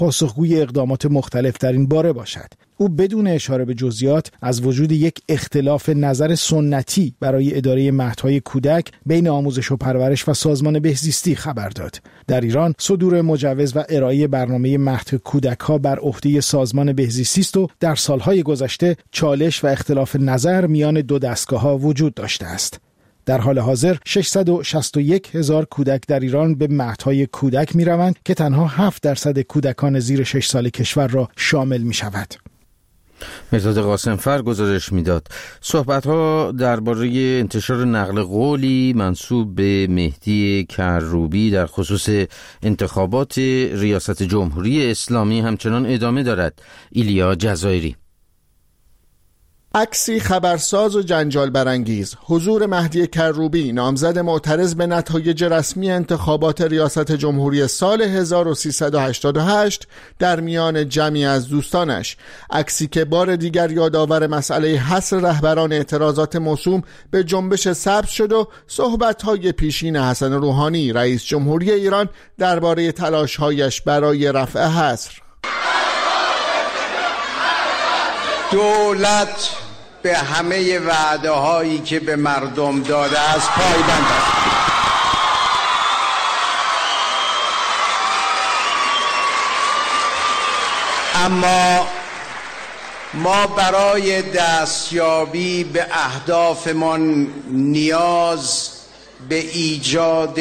پاسخگوی اقدامات مختلف در این باره باشد. او بدون اشاره به جزئیات از وجود یک اختلاف نظر سنتی برای اداره مهدهای کودک بین آموزش و پرورش و سازمان بهزیستی خبر داد. در ایران صدور مجوز و ارائه برنامه مهد کودک‌ها بر عهده سازمان بهزیستی است و در سالهای گذشته چالش و اختلاف نظر میان دو دستگاه‌ها وجود داشته است. در حال حاضر 661,000 کودک در ایران به مهدهای کودک می روند که تنها 7% کودکان زیر 6 سال کشور را شامل می شود. مرداد قاسمفر گزارش میداد. صحبت‌ها درباره انتشار نقل قولی منسوب به مهدی کروبی در خصوص انتخابات ریاست جمهوری اسلامی همچنان ادامه دارد. ایلیا جزایری. عکسی خبرساز و جنجال برانگیز حضور مهدی کروبی نامزد معترض به نتایج رسمی انتخابات ریاست جمهوری سال 1388 در میان جمعی از دوستانش، عکسی که بار دیگر یادآور مسئله حصر رهبران اعتراضات موسوم به جنبش سبز شد و صحبت‌های پیشین حسن روحانی رئیس جمهوری ایران درباره تلاش‌هایش برای رفع حصر. دولت به همه وعده هایی که به مردم داده است پایبند است. اما ما برای دستیابی به اهدافمان نیاز به ایجاد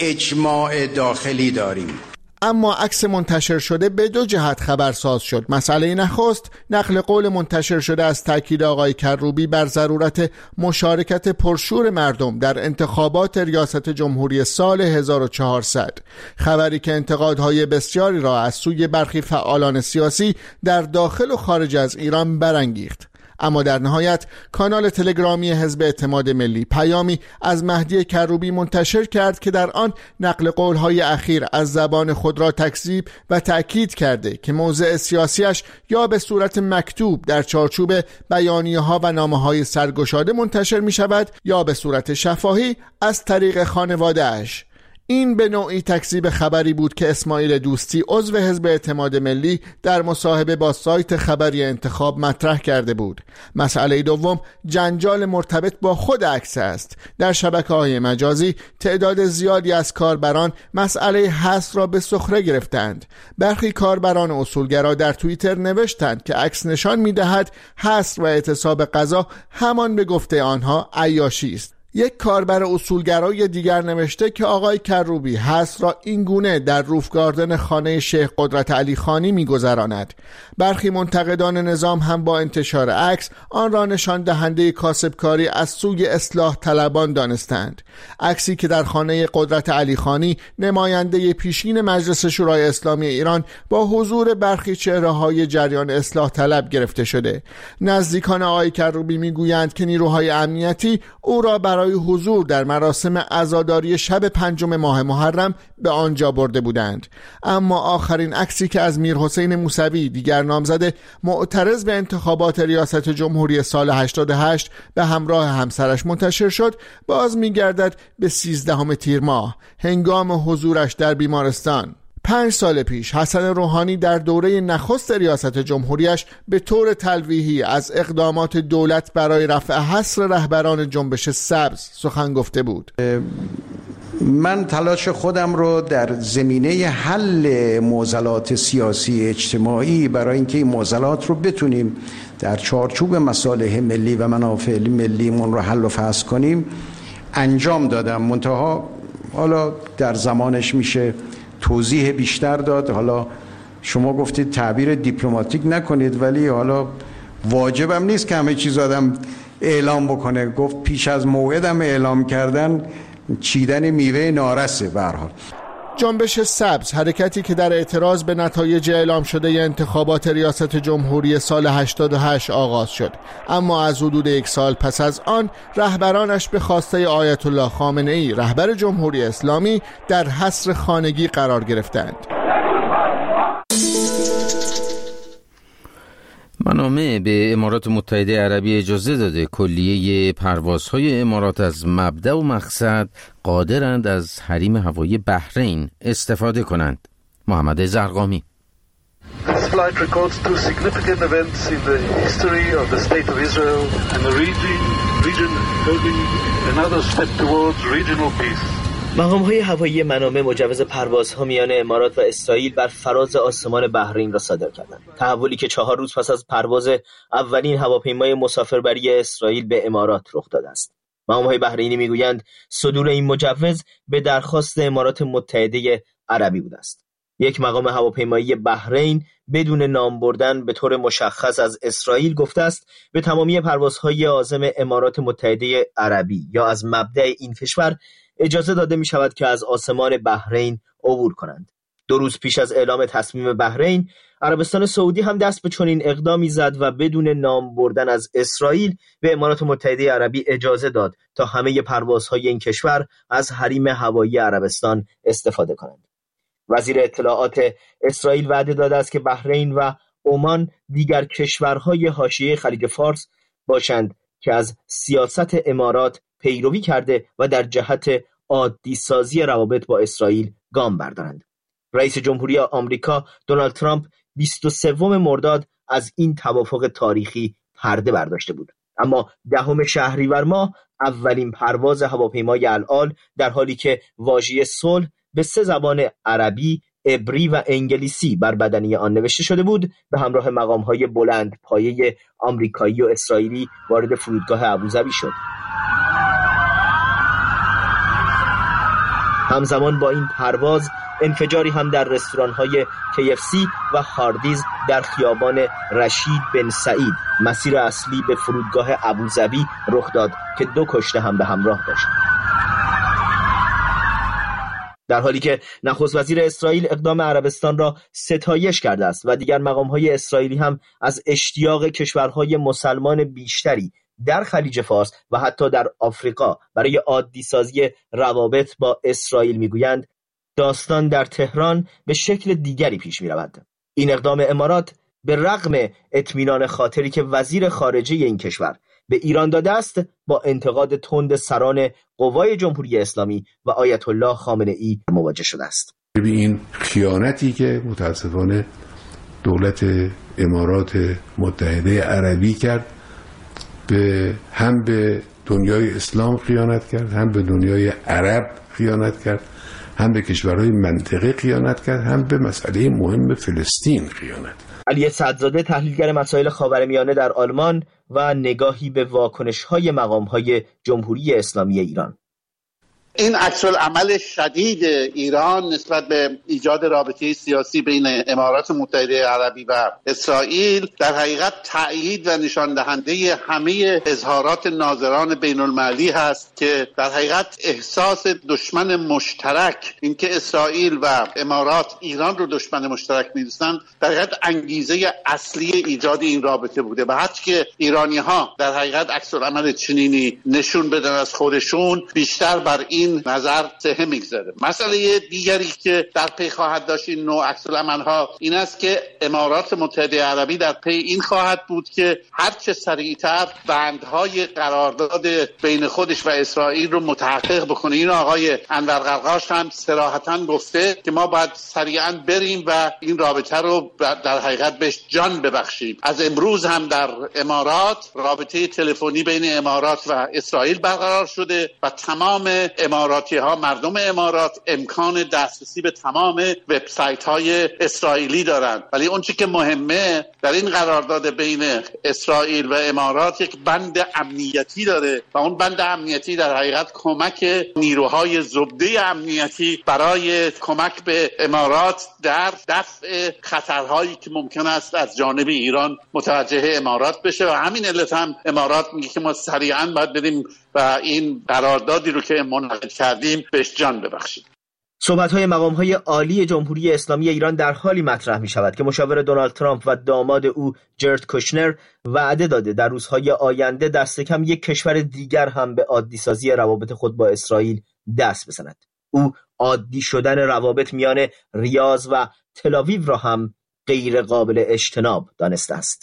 اجماع داخلی داریم. اما عکس منتشر شده به دو جهت خبرساز شد. مسئله نخست، نقل قول منتشر شده از تاکید آقای کروبی بر ضرورت مشارکت پرشور مردم در انتخابات ریاست جمهوری سال 1400، خبری که انتقادهای بسیاری را از سوی برخی فعالان سیاسی در داخل و خارج از ایران برانگیخت. اما در نهایت کانال تلگرامی حزب اعتماد ملی پیامی از مهدی کروبی منتشر کرد که در آن نقل قول‌های اخیر از زبان خود را تکذیب و تأکید کرده که موضع سیاسیش یا به صورت مکتوب در چارچوب بیانیه‌ها و نامه‌های سرگشاده منتشر می‌شود یا به صورت شفاهی از طریق خانواده‌اش. این به نوعی تکذیب خبری بود که اسماعیل دوستی عضو حزب اعتماد ملی در مصاحبه با سایت خبری انتخاب مطرح کرده بود. مسئله دوم جنجال مرتبط با خود عکس است. در شبکه‌های مجازی تعداد زیادی از کاربران مسئله حصر را به سخره گرفتند. برخی کاربران اصولگرا در توییتر نوشتند که عکس نشان می‌دهد حصر و اعتصاب غذا همان به گفته آنها عیاشی است. یک کاربر اصولگرای دیگر نوشته که آقای کروبی حصر را این گونه در روف گاردن خانه شیخ قدرت علی خانی می‌گذراند. برخی منتقدان نظام هم با انتشار عکس آن را نشان دهنده کاسبکاری از سوی اصلاح طلبان دانستند. عکسی که در خانه قدرت علی خانی نماینده پیشین مجلس شورای اسلامی ایران با حضور برخی چهره‌های جریان اصلاح طلب گرفته شده. نزدیکان آقای کروبی می‌گویند که نیروهای امنیتی او را برای حضور در مراسم عزاداری شب 5 ماه محرم به آنجا برده بودند. اما آخرین عکسی که از میرحسین موسوی دیگر نامزد معترض به انتخابات ریاست جمهوری سال 88 به همراه همسرش منتشر شد باز می‌گردد به 13 تیر ماه هنگام حضورش در بیمارستان. 5 سال پیش حسن روحانی در دوره نخست ریاست جمهوریش به طور تلویحی از اقدامات دولت برای رفع حصر رهبران جنبش سبز سخن گفته بود. من تلاش خودم رو در زمینه حل معضلات سیاسی اجتماعی برای اینکه این معضلات رو بتونیم در چارچوب مصالح ملی و منافع ملیمون رو حل و فصل کنیم انجام دادم. منتها حالا در زمانش میشه توضیح بیشتر داد. حالا شما گفتید تعبیر دیپلماتیک نکنید، ولی حالا واجبم نیست که همه چیز آدم اعلام بکنه. گفت پیش از موعدم اعلام کردن چیدن میوه نارسه. به هر حال جنبش سبز، حرکتی که در اعتراض به نتایج اعلام شده انتخابات ریاست جمهوری سال 88 آغاز شد، اما از حدود 1 سال پس از آن رهبرانش به خواسته آیت الله خامنه ای رهبر جمهوری اسلامی در حصر خانگی قرار گرفتند. منامه به امارات متحده عربی اجازه داده کلیه پروازهای امارات از مبدأ و مقصد قادرند از حریم هوایی بحرین استفاده کنند. محمد زرقامی. flight records two significant events in the history of the State of Israel and the region holding another step towards regional peace. مقام‌های هوایی منامه مجوز پروازها میان امارات و اسرائیل بر فراز آسمان بحرین را صادر کردند. تحولی که 4 روز پس از پرواز اولین هواپیمای مسافربری اسرائیل به امارات رخ داده است. مقام‌های بحرینی میگویند صدور این مجوز به درخواست امارات متحده عربی بوده است. یک مقام هواپیمایی بحرین بدون نام بردن به طور مشخص از اسرائیل گفته است به تمامی پروازهای عازم امارات متحده عربی یا از مبدأ این کشور اجازه داده می شود که از آسمان بحرین عبور کنند. 2 روز پیش از اعلام تصمیم بحرین، عربستان سعودی هم دست به چنین اقدامی زد و بدون نام بردن از اسرائیل به امارات متحده عربی اجازه داد تا همه پروازهای این کشور از حریم هوایی عربستان استفاده کنند. وزیر اطلاعات اسرائیل وعده داده است که بحرین و عمان دیگر کشورهای حاشیه خلیج فارس باشند که از سیاست امارات پیروی کرده و در جهت عادی سازی روابط با اسرائیل گام بردارند. رئیس جمهوری آمریکا دونالد ترامپ 23 مرداد از این توافق تاریخی پرده برداشته بود. اما 10 شهریور ماه اولین پرواز هواپیمای العال در حالی که واژه صلح به 3 زبان عربی، عبری و انگلیسی بر بدنه آن نوشته شده بود به همراه مقام‌های بلند پایه آمریکایی و اسرائیلی وارد فرودگاه ابوظبی شد. همزمان با این پرواز انفجاری هم در رستوران‌های KFC و هاردیز در خیابان رشید بن سعید مسیر اصلی به فرودگاه ابوظبی رخ داد که 2 کشته هم به همراه داشت. در حالی که نخست وزیر اسرائیل اقدام عربستان را ستایش کرده است و دیگر مقام‌های اسرائیلی هم از اشتیاق کشورهای مسلمان بیشتری در خلیج فارس و حتی در آفریقا برای عادی سازی روابط با اسرائیل میگویند، داستان در تهران به شکل دیگری پیش می‌رود. این اقدام امارات به رغم اطمینان خاطری که وزیر خارجه این کشور به ایران داده است با انتقاد تند سران قوای جمهوری اسلامی و آیت الله خامنه‌ای مواجه شده است. این خیانتی که متاسفانه دولت امارات متحده عربی کرد هم به دنیای اسلام خیانت کرد، هم به دنیای عرب خیانت کرد، هم به کشورهای منطقه خیانت کرد، هم به مسئله مهم فلسطین خیانت. علی سعدزاده تحلیلگر مسائل خاورمیانه در آلمان و نگاهی به واکنش‌های مقام‌های جمهوری اسلامی ایران. این عکس‌العمل شدید ایران نسبت به ایجاد رابطه سیاسی بین امارات متحده عربی و اسرائیل در حقیقت تأیید و نشان دهنده همه اظهارات ناظران بین المللی هست که در حقیقت احساس دشمن مشترک، اینکه اسرائیل و امارات ایران رو دشمن مشترک می‌دونن، در حقیقت انگیزه اصلی ایجاد این رابطه بوده و حتی که ایرانی‌ها در حقیقت عکس‌العمل چنینی نشون بدن از خودشون، بیشتر بر این نظر سهم میگذاره. مسئله دیگری که در پی خواهد داشت این نوع عکس‌العمل‌ها این است که امارات متحده عربی در پی این خواهد بود که هرچه سریعتر بندهای قرارداد بین خودش و اسرائیل رو متحقق بکنه. این آقای انور قرقاش هم صراحتاً گفته که ما باید سریعاً بریم و این رابطه رو در حقیقت بهش جان ببخشیم. از امروز هم در امارات رابطه تلفنی بین امارات و اسرائیل برقرار شده و تمام اماراتی‌ها، مردم امارات امکان دسترسی به تمام وبسایت‌های اسرائیلی دارند. ولی اون چیزی که مهمه در این قرارداد بین اسرائیل و امارات یک بند امنیتی داره و اون بند امنیتی در حقیقت کمک نیروهای زبده امنیتی برای کمک به امارات در دفع خطرهایی که ممکن است از جانب ایران متوجه امارات بشه و همین علت هم امارات میگه که ما سریعاً باید بریم و این قراردادی رو که منعقد کردیم بهش جان ببخشیم. صحبت‌های مقام‌های عالی جمهوری اسلامی ایران در حالی مطرح می‌شود که مشاور دونالد ترامپ و داماد او جرد کوشنر وعده داده در روزهای آینده دست کم یک کشور دیگر هم به عادی سازی روابط خود با اسرائیل دست بزند. او عادی شدن روابط میان ریاض و تل‌آویو را هم غیر قابل اجتناب دانسته است.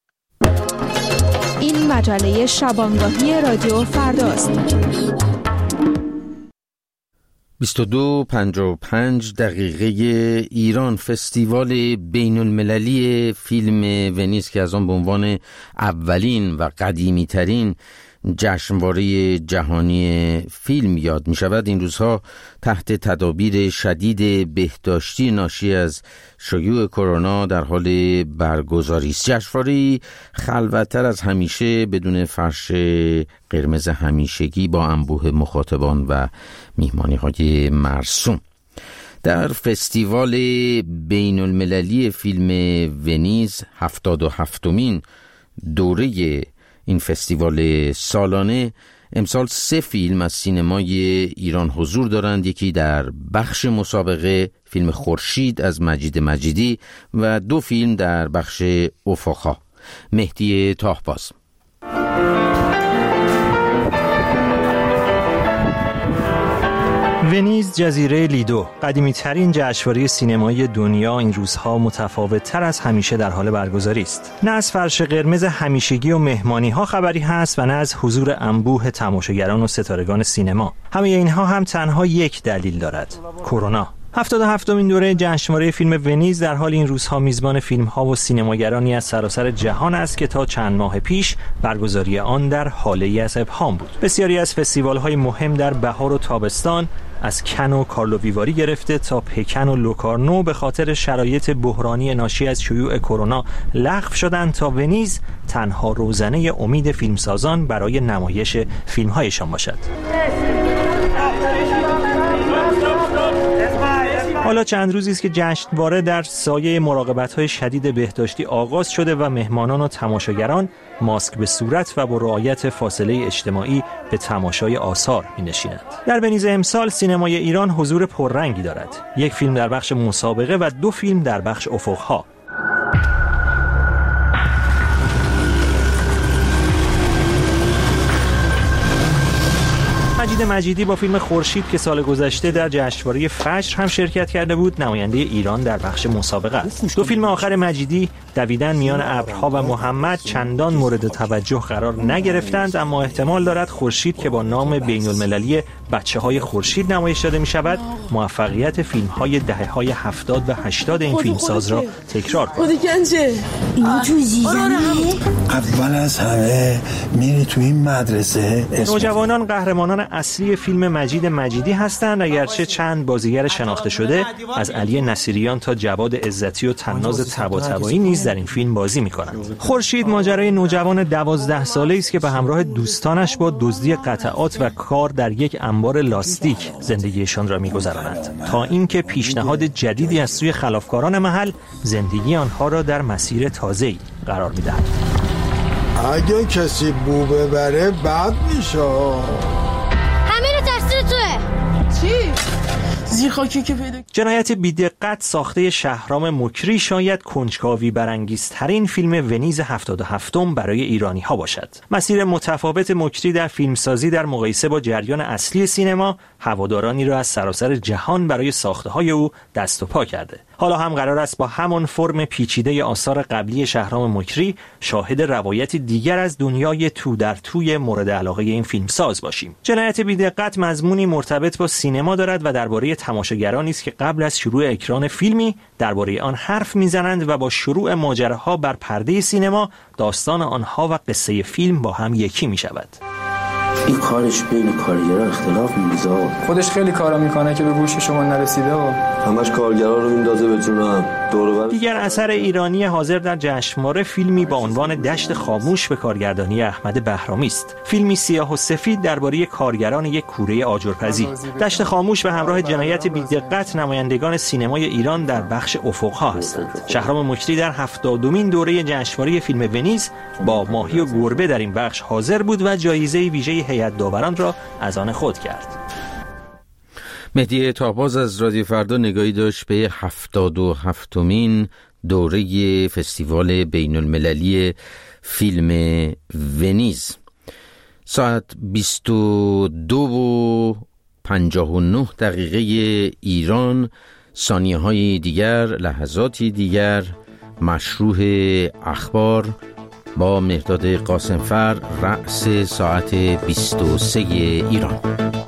این مجله شبانگاهی رادیو فرداست. 22:55 ایران، فستیوال بین المللی فیلم ونیز که از آن به عنوان اولین و قدیمی ترین جشنواره جهانی فیلم یاد می شود، این روزها تحت تدابیر شدید بهداشتی ناشی از شیوع کرونا در حال برگزاری است. جشنواره خلوت‌تر از همیشه بدون فرش قرمز همیشگی با انبوه مخاطبان و میهمانی‌های مرسوم. در فستیوال بین المللی فیلم ونیز 77مین دوره این فستیوال سالانه، امسال 3 فیلم از سینمای ایران حضور دارند. یکی در بخش مسابقه، فیلم خورشید از مجید مجیدی، و 2 فیلم در بخش افق‌ها. مهدی تاهباز. ونیز، جزیره لیدو، قدیمی ترین جشنواره سینمایی دنیا، این روزها متفاوت تر از همیشه در حال برگزاری است. نه از فرش قرمز همیشگی و مهمانی ها خبری هست و نه از حضور انبوه تماشاگران و ستارگان سینما. همه اینها هم تنها یک دلیل دارد: کرونا. 77مین دوره جشنواره فیلم ونیز در حال این روزها میزبان فیلم‌ها و سینماگرانی از سراسر جهان است که تا چند ماه پیش برگزاری آن در حاله‌ای از ابهام بود. بسیاری از فستیوال‌های مهم در بهار و تابستان، از کن و کارلوویواری گرفته تا پکن و لوکارنو، به خاطر شرایط بحرانی ناشی از شیوع کرونا لغو شدند تا ونیز تنها روزنه امید فیلمسازان برای نمایش فیلم‌هایشان باشد. حالا چند روزی است که جشنواره در سایه مراقبت‌های شدید بهداشتی آغاز شده و مهمانان و تماشاگران ماسک به صورت و با رعایت فاصله اجتماعی به تماشای آثار می‌نشینند. در ونیز امسال سینمای ایران حضور پررنگی دارد. 1 فیلم در بخش مسابقه و 2 فیلم در بخش افق‌ها. مجید مجیدی با فیلم خورشید که سال گذشته در جشنواره فجر هم شرکت کرده بود، نماینده ایران در بخش مسابقه است. 2 فیلم آخر مجیدی، دویدن میان ابرها و محمد، چندان مورد توجه قرار نگرفتند، اما احتمال دارد خورشید که با نام بین المللی بچه‌های خورشید نمایش داده می شود، موفقیت فیلم‌های دهه‌های 70 و 80 این فیلمساز را تکرار کند. اول از همه میری تو این مدرسه. نوجوانان قهرمانان اصلی فیلم مجید مجیدی هستند، اگرچه چند بازیگر شناخته شده از علی نصیریان تا جواد عزتی و طناز طباطبایی نیز در این فیلم بازی می‌کنند. خورشید ماجرای نوجوان 12 ساله‌ای است که به همراه دوستانش با دزدی قطعات و کار در یک انبار لاستیک زندگیشان را می‌گذرانند، تا اینکه پیشنهاد جدیدی از سوی خلافکاران محل زندگی آنها را در مسیر تازه‌ای قرار می‌دهد. اگه کسی بو ببره بد میشه. جنایت بی‌دقت ساخته شهرام مکری شاید کنجکاوی برانگیزترین فیلم ونیز 77م برای ایرانی‌ها باشد. مسیر متفاوت مکری در فیلمسازی در مقایسه با جریان اصلی سینما هوادارانی را از سراسر جهان برای ساخته‌های او دست و پا کرده. حالا هم قرار است با همان فرم پیچیده آثار قبلی شهرام مکری شاهد روایتی دیگر از دنیای تو در توی مورد علاقه این فیلمساز باشیم. جنایت بی‌دقت مضمونی مرتبط با سینما دارد و درباره تماشاگرانی است که قبل از شروع اکران فیلمی درباره آن حرف میزنند و با شروع ماجراها بر پرده سینما داستان آنها و قصه فیلم با هم یکی می شود. این کارش بین کارگرها اختلاف می‌ریزه. خودش خیلی کارا میکنه که به گوش شما نرسیده و همش کارگرها رو میندازه به جونم. دیگر اثر ایرانی حاضر در جشنواره فیلمی با عنوان دشت خاموش به کارگردانی احمد بهرامی است. فیلمی سیاه و سفید درباره کارگران یک کوره آجرپزی. دشت خاموش به همراه جنایت بی‌دقت نمایندگان سینمای ایران در بخش افق‌ها هستند. شهرام مکری در 70مین دوره جشنواره فیلم ونیز با ماهی و گربه در این بخش حاضر بود و جایزه ویژه هیئت داوران را از آن خود کرد. مهدی تاهباز از رادیو فردا نگاهی داشت به 77مین دوره فستیوال بین المللی فیلم ونیز. ساعت 22:59 ایران، ثانیه‌های دیگر، لحظاتی دیگر، مشروع اخبار با مهداد قاسمفر، رأس ساعت 23 ایران.